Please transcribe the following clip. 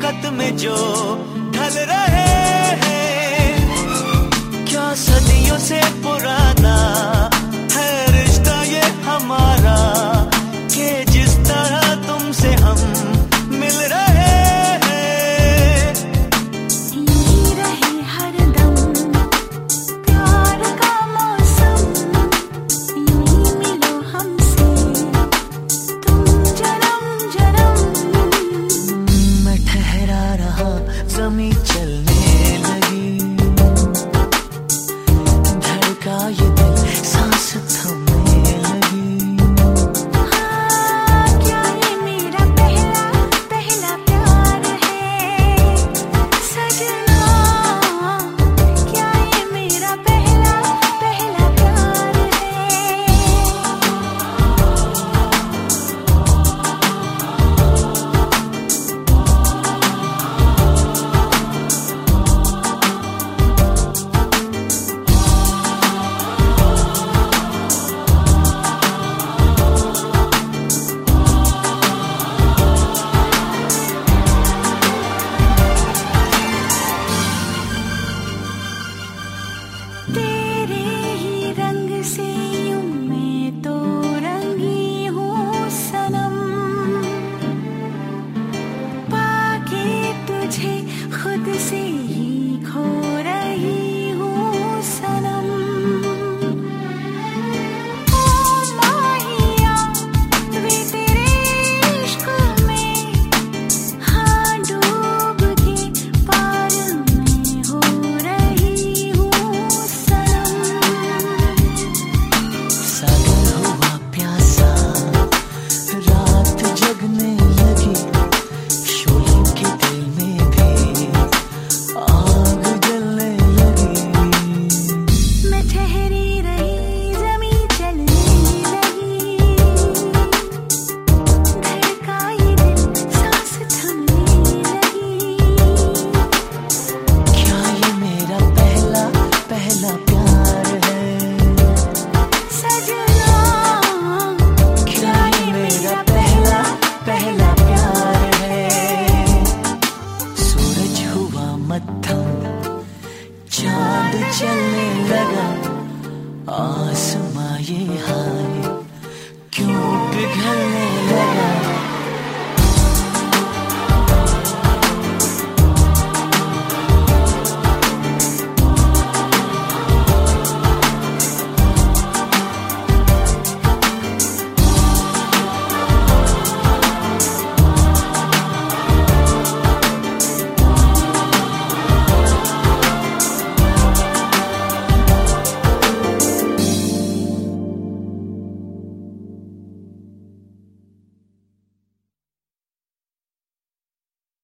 वक्त में जो ढल रहे हैं, क्या सदियों से पुराना है रिश्ता ये हमारा, कि जिस तरह तुमसे हम मिल रहे हैं। यही रहे हरदम प्यार का मौसम, यही मिलो हमसे तुम जन्म जन्म। मैं ठहरा रहा, ज़मीं चलने लगी, धड़का ये दिल, सांस थमने लगी। हाँ, क्या ये मेरा पहला पहला प्यार है सजना, क्या ये मेरा पहला पहला प्यार है। तेरे ही रंग से यूं मैं तो रंगी हूँ सनम, पाके तुझे खुद से ही खो रही हूँ सनम। ओ माहिया वे तेरे इश्क में, हाँ डूब के पार में हो रही हूँ सनम। सागर हुआ प्यासा, रात जगने लगी, शोले के दिल में भी आग जलने लगी। मैं ठहरी रही, ज़मीं चलने लगी, धड़का ये दिल, सांस थमने लगी। क्या ये मेरा पहला पहला प्यार है सजना, क्या ये मेरा पहला पहला प्यार है। सूरज हुआ मत्थम, चांद चलने लगा, आसमां ये